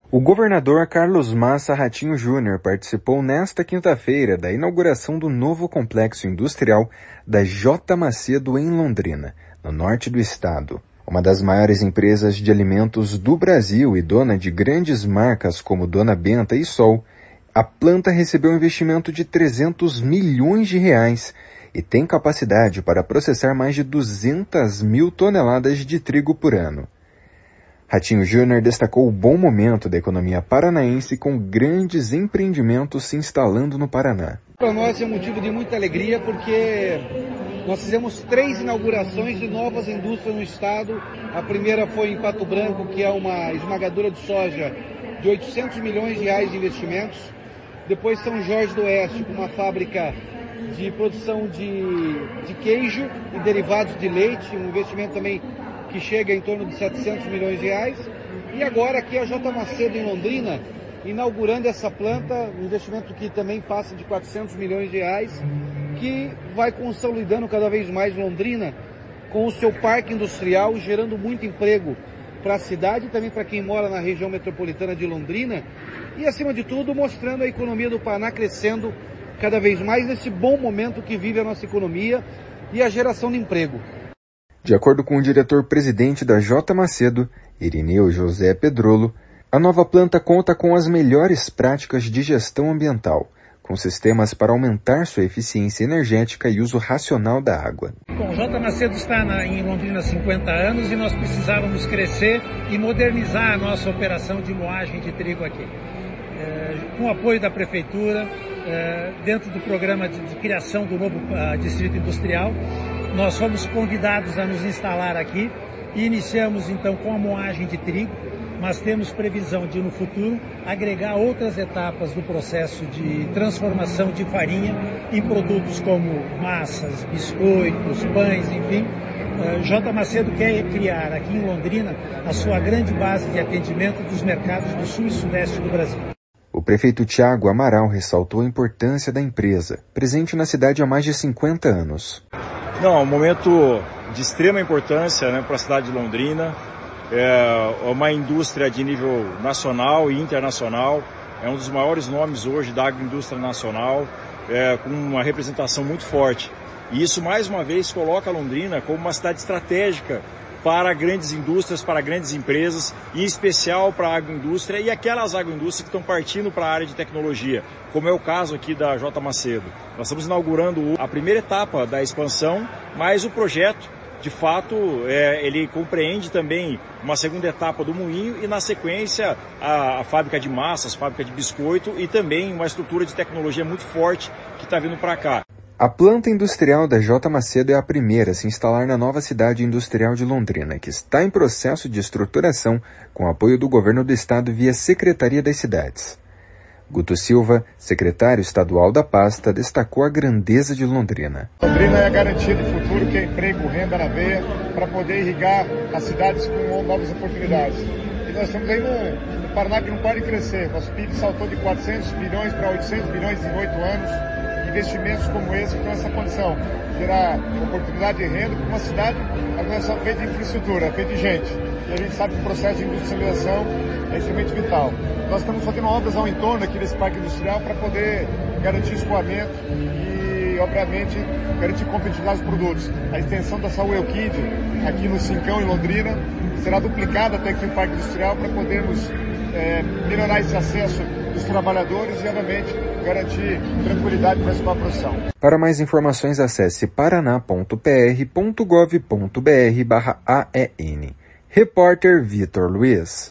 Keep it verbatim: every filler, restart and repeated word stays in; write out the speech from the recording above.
O governador Carlos Massa Ratinho Júnior participou nesta quinta-feira da inauguração do novo complexo industrial da J. Macedo em Londrina, no norte do estado. Uma das maiores empresas de alimentos do Brasil e dona de grandes marcas como Dona Benta e Sol, a planta recebeu um investimento de trezentos milhões de reais e tem capacidade para processar mais de duzentas mil toneladas de trigo por ano. Ratinho Júnior destacou o bom momento da economia paranaense com grandes empreendimentos se instalando no Paraná. Para nós é um motivo de muita alegria porque nós fizemos três inaugurações de novas indústrias no estado. A primeira foi em Pato Branco, que é uma esmagadora de soja de oitocentos milhões de reais de investimentos. Depois São Jorge do Oeste, com uma fábrica de produção de, de queijo e derivados de leite, um investimento também que chega em torno de setecentos milhões de reais. E agora aqui a J. Macedo em Londrina, inaugurando essa planta, um investimento que também passa de quatrocentos milhões de reais, que vai consolidando cada vez mais Londrina com o seu parque industrial, gerando muito emprego para a cidade e também para quem mora na região metropolitana de Londrina e, acima de tudo, mostrando a economia do Paraná crescendo cada vez mais nesse bom momento que vive a nossa economia e a geração de emprego. De acordo com o diretor-presidente da J. Macedo, Irineu José Pedrolo, a nova planta conta com as melhores práticas de gestão ambiental, com sistemas para aumentar sua eficiência energética e uso racional da água. Bom, J. Macedo está na, em Londrina há cinquenta anos e nós precisávamos crescer e modernizar a nossa operação de moagem de trigo aqui. É, com o apoio da Prefeitura, é, dentro do programa de, de criação do novo uh, Distrito Industrial, nós fomos convidados a nos instalar aqui e iniciamos então com a moagem de trigo, mas temos previsão de no futuro agregar outras etapas do processo de transformação de farinha em produtos como massas, biscoitos, pães, enfim. J. Macedo quer criar aqui em Londrina a sua grande base de atendimento dos mercados do sul e sudeste do Brasil. O prefeito Tiago Amaral ressaltou a importância da empresa, presente na cidade há mais de cinquenta anos. Não, é um momento de extrema importância, né, para a cidade de Londrina. É uma indústria de nível nacional e internacional. É um dos maiores nomes hoje da agroindústria nacional, é, com uma representação muito forte. E isso, mais uma vez, coloca Londrina como uma cidade estratégica para grandes indústrias, para grandes empresas, em especial para a agroindústria e aquelas agroindústrias que estão partindo para a área de tecnologia, como é o caso aqui da J. Macedo. Nós estamos inaugurando a primeira etapa da expansão, mas o projeto, de fato, é, ele compreende também uma segunda etapa do moinho e, na sequência, a, a fábrica de massas, fábrica de biscoito e também uma estrutura de tecnologia muito forte que está vindo para cá. A planta industrial da J. Macedo é a primeira a se instalar na nova cidade industrial de Londrina, que está em processo de estruturação com apoio do governo do estado via Secretaria das Cidades. Guto Silva, secretário estadual da pasta, destacou a grandeza de Londrina. Londrina é a garantia de futuro, que é emprego, renda na veia, para poder irrigar as cidades com novas oportunidades. E nós estamos aí no, no Paraná que não para de crescer. Nosso P I B saltou de quatrocentos bilhões para oitocentos bilhões em oito anos. Investimentos como esse que tem essa condição, gerar oportunidade de renda para uma cidade, não é só feita de infraestrutura, é feita de gente. E a gente sabe que o processo de industrialização é extremamente vital. Nós estamos fazendo obras ao entorno aqui desse parque industrial para poder garantir escoamento e, obviamente, garantir competitividade dos produtos. A extensão da Saúl Euclid aqui no Cincão, em Londrina, será duplicada até que no parque industrial para podermos é, melhorar esse acesso dos trabalhadores e, obviamente, garantir tranquilidade para a produção. Para mais informações, acesse paraná ponto p r ponto gov ponto b r barra A E N. Repórter Vitor Luiz.